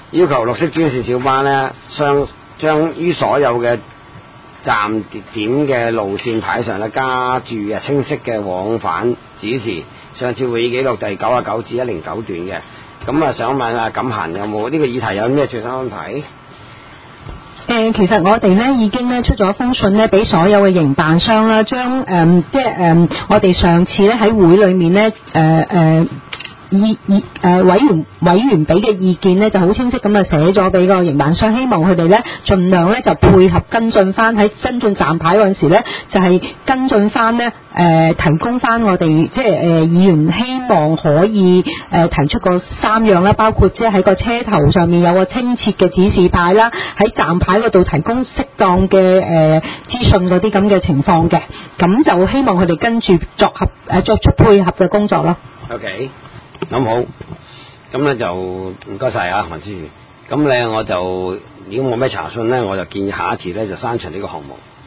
要求綠色專線小巴呢，將於所有嘅站點嘅路線牌上呢，加注清晰嘅往返指示。上次會議記錄第99至109段嘅，咁想問下錦嫻有冇呢個議題有咩最新安排？ 其實我哋咧已經咧出咗封信咧，俾所有嘅營辦商啦，將我哋上次咧喺會裏面咧委員俾嘅意見咧，就好清晰咁寫咗俾個營辦商，希望佢哋咧盡量咧就配合跟進翻喺跟進站牌嗰陣時咧，就係跟進翻咧提供翻我哋即係議員希望可以提出個3樣啦，包括即係喺個車頭上面有個清澈嘅指示牌啦，喺站牌嗰度提供適當嘅資訊嗰啲咁嘅情況嘅，咁就希望佢哋跟住作出配合嘅工作咯。 OK。咁好，咁咧就唔該晒啊，黃之瑜。咁咧我就如果冇咩查詢咧，我就建議下一次咧就刪除呢個項目。